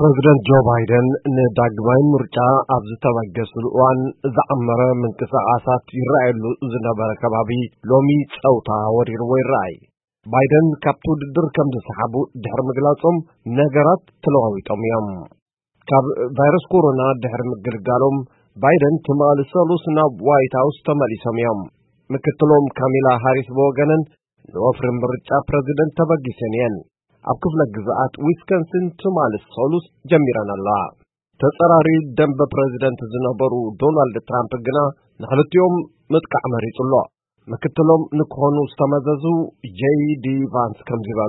President Joe Biden ንዳግማይ ምርጫ ኣብ ዝተበገሰሉ እዋን ዝዓመረ ምንቅስቓሳት ይረኣየሉ ዝነበረ ከባቢ ሎሚ ጸውታ ወሪርዎ ይረኣይ። ባይደን ካብቲ ውድድር ከም ዝሰሓቡ ድሕሪ ምግላጾም ነገራት ተለዋዊጦም እዮም። ካብ ቫይረስ ኮሮና ድሕሪ ምግልጋሎም ባይደን ተመልሰሉስ ናብ ዋይት ሃውስ ተመሊሶም እዮም። ምክትሎም ካሚላ ሃሪስ ብወገነን ንወፍሪ ምርጫ ፕሬዚደንት ተበጊሰን እየን። ኣብ ክፍለ ግዛኣት ዊስኮንሲን ተመልሰሉስ ጀሚረን ኣላ። ተጸራሪ ደንበ ፕሬዚደንት ዝነበሩ ዶናልድ ትራምፕ ግና ንኽልቲኦም ምጥቃዕ መሪጹሎ። ምክትሎም ንክኾኑ ዝተመዘዙ ጄዲ ቫንስ ከም ዝበሉ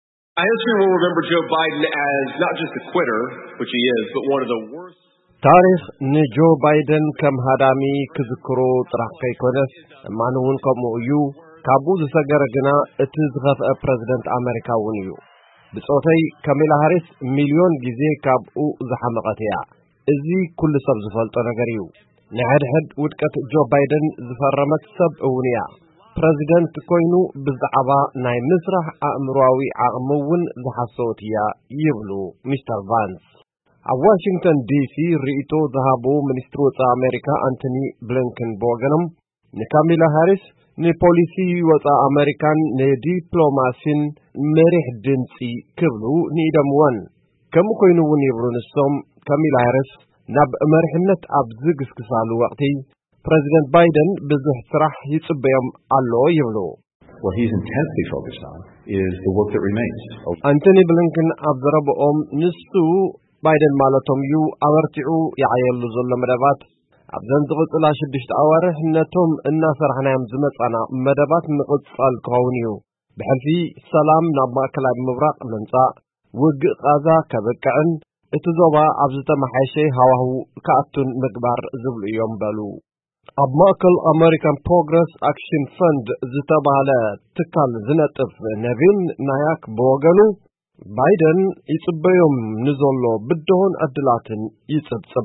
I history will remember Joe Biden as not just a quitter, which he is, but one of the worst. ታሪኽ ንጆ ባይደን ከም ሃዳሚ ክዝክሮ ጥራሕ ከይኮነስ እማን እውን ከምኡ እዩ። ካብኡ ዝሰገረ ግና እቲ ዝኸፍአ ፕሬዚደንት ኣሜሪካ እውን እዩ። ብጾተይ ካሚላ ሃሪስ ሚልዮን ጊዜ ካብኡ ዝሓመቐት እያ። እዚ ኩሉ ሰብ ዝፈልጦ ነገር እዩ። ንሕድሕድ ውድቀት ጆ ባይደን ዝፈረመት ሰብ እውን እያ። ፕሬዚደንት ኮይኑ ብዛዕባ ናይ ምስራሕ ኣእምሮዊ ዓቕሚ እውን ዝሓሰወት እያ ይብሉ ሚስተር ቫንስ። ኣብ ዋሽንግተን ዲሲ ርእይቶ ዝሃቡ ሚኒስትሪ ወፃኢ ኣሜሪካ አንቶኒ ብሊንከን ብወገኖም ንካሚላ ሃሪስ ንፖሊሲ ወፃኢ ኣሜሪካን ንዲፕሎማሲን መሪሕ ድምፂ ክብሉ ንኢዶምዎን። ከምኡ ኮይኑ እውን ይብሉ ንሶም ካሚላ ሃሪስ ናብ መሪሕነት ኣብ ዝግስግሳሉ ወቅቲ ፕሬዚደንት ባይደን ብዙሕ ስራሕ ይጽበዮም ኣሎ ይብሉ። What he's intensely focused on is the work that remains. አንቶኒ ብሊንከን ኣብ ዘረብኦም ንሱ ባይደን ማለቶም እዩ ኣበርቲዑ ይዓየሉ ዘሎ መደባት ኣብዘን ዝቕጽላ 6 ኣዋርሕ ነቶም እናሰርሕናዮም ዝመጻና መደባት ምቕጻል ክኸውን እዩ። ብሕልፊ ሰላም ናብ ማእከላይ ምብራቕ ምምጻእ፣ ውግእ ቃዛ ከበቅዕን እቲ ዞባ ኣብ ዝተመሓየሸ ሃዋህው ከኣቱን ምግባር ዝብሉ እዮም በሉ። ኣብ ማእከል ኣሜሪካን ፕሮግረስ ኣክሽን ፈንድ ዝተባህለ ትካል ዝነጥፍ ነቪን ናያክ ብወገኑ ባይደን ይጽበዮም ንዘሎ ብድሆን ዕድላትን ይጽብጽብ።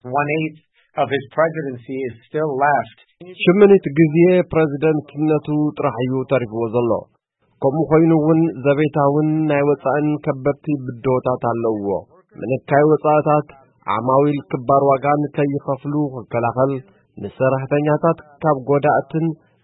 1/8 of his presidency is still left. ሽምንት ጊዜ ፕሬዚደንትነቱ ጥራሕ እዩ ተሪፍዎ ዘሎ። ከምኡ ኮይኑ እውን ዘቤታውን ናይ ወፃእን ከበድቲ ብድሆታት ኣለውዎ። ምንካይ ወፃእታት ዓማዊል ክባር ዋጋ ንከይኸፍሉ ክከላኸል፣ ንሰራሕተኛታት ካብ ጎዳእትን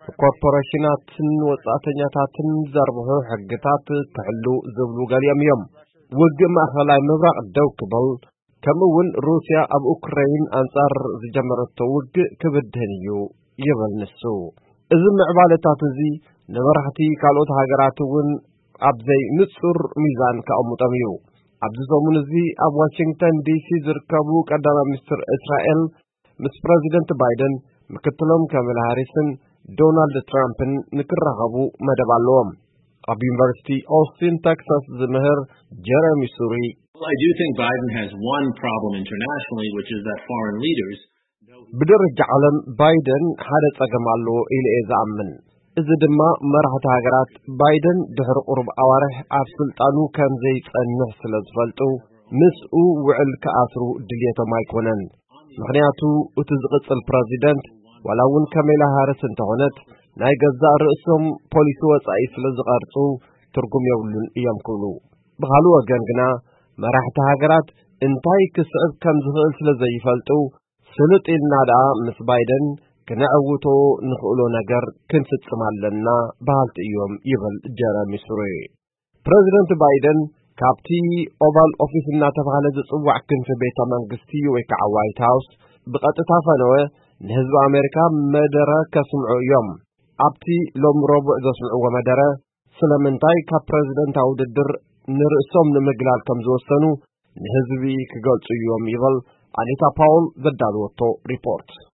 ኮርፖሬሽናትን ወፃእተኛታትን ዘርብሑ ሕግታት ክሕሉ ዝብሉ ገሊኦም እዮም። ውግእ ማእከላይ ምብራቕ ደው ክብል፣ ከምኡውን ሩስያ ኣብ ኡክራይን አንጻር ዝጀመረቶ ውግእ ክብድህን እዩ ይብል ንሱ። እዚ ምዕባለታት እዚ ንመራሕቲ ካልኦት ሃገራት እውን ኣብዘይ ንጹር ሚዛን ከቐምጦም እዩ። ኣብዚ ሰሙን እዚ ኣብ ዋሽንግተን ዲሲ ዝርከቡ ቀዳማይ ሚኒስትር እስራኤል ምስ ፕሬዚደንት ባይደን ምክትሎም ካሚላ ሃሪስን ዶናልድ ትራምፕን ንክራኸቡ መደብ ኣለዎም። ኣብ ዩኒቨርሲቲ ኦስቲን ቴክሳስ ዝምህር ጀረሚ ሱሪ I do think Biden has one problem internationally, which is that foreign leaders ብደረጃ ዓለም ባይደን ሓደ ጸገም ኣለዎ ኢሉ እየ ዝኣምን። እዚ ድማ መራሕቲ ሃገራት ባይደን ድሕሪ ቁርብ ኣዋርሕ ኣብ ስልጣኑ ከም ዘይጸንሕ ስለ ዝፈልጡ ምስኡ ውዕል ከኣስሩ ድልየቶም ኣይኮነን። ምክንያቱ እቲ ዝቕጽል ፕሬዚደንት ዋላ እውን ካሚላ ሃሪስ እንተኾነት ናይ ገዛእ ርእሶም ፖሊሲ ወፃኢ ስለ ዝቐርጹ ትርጉም የብሉን እዮም ክብሉ። ብኻልእ ወገን ግና መራሕቲ ሃገራት እንታይ ክስዕብ ከም ዝኽእል ስለ ዘይፈልጡ ስልጢልና ደኣ ምስ ባይደን ክንዕውቶ ንኽእሎ ነገር ክንፍጽም ኣለና ባህልቲ እዮም ይብል ጀረሚ ሱሪ። ፕሬዚደንት ባይደን ካብቲ ኦቫል ኦፊስ እናተባህለ ዝጽዋዕ ክንፊ ቤተ መንግስቲ ወይ ከዓ ዋይት ሃውስ ብቐጥታ ፈነወ ንህዝቢ ኣሜሪካ መደረ ከስምዑ እዮም። ኣብቲ ሎም ረቡዕ ዘስምዕዎ መደረ ስለምንታይ ካብ ፕሬዚደንታዊ ውድድር ንርእሶም ንምግላል ከም ዝወሰኑ ንህዝቢ ክገልጹ እዮም ይብል ኣኒታ ፓውል ዘዳልወቶ ሪፖርት።